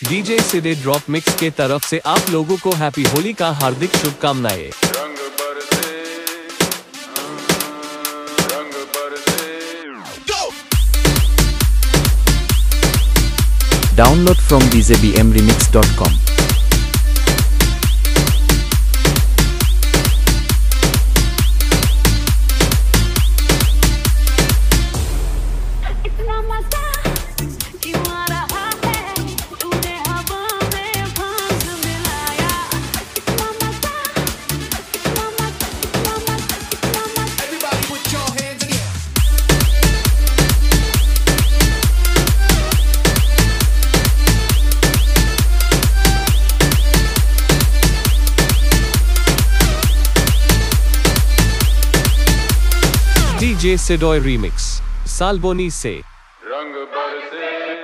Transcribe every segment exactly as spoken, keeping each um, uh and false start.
DJ सिडे drop mix के तरफ से आप लोगों को हैप्पी होली का हार्दिक शुभकामनाएं। Download from d j b m remix dot com. DJ सिडोय रीमिक्स साल्बोनी से रंग बरसे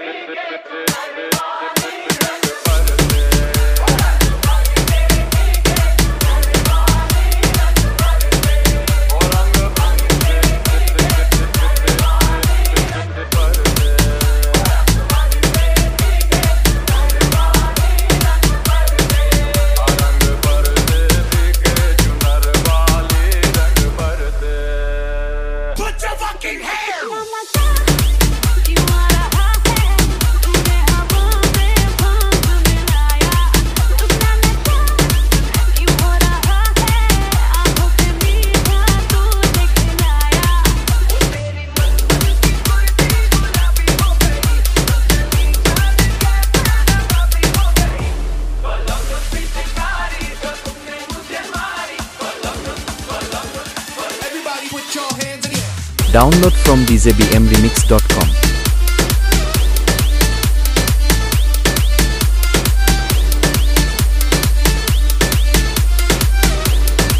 Download from d j b m remix dot com.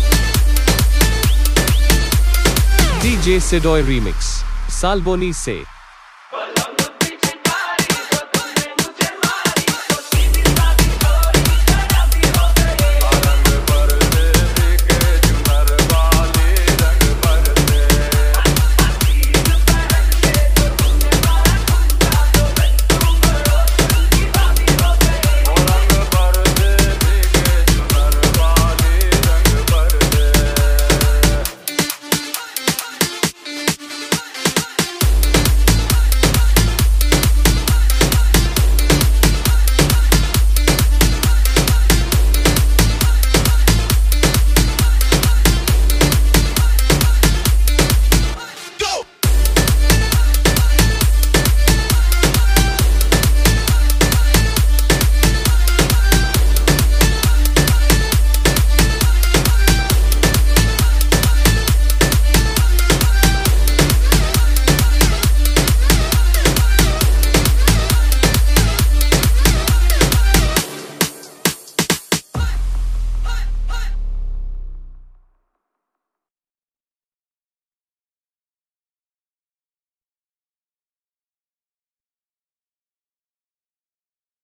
DJ सिडोय रीमिक्स साल्बोनी से।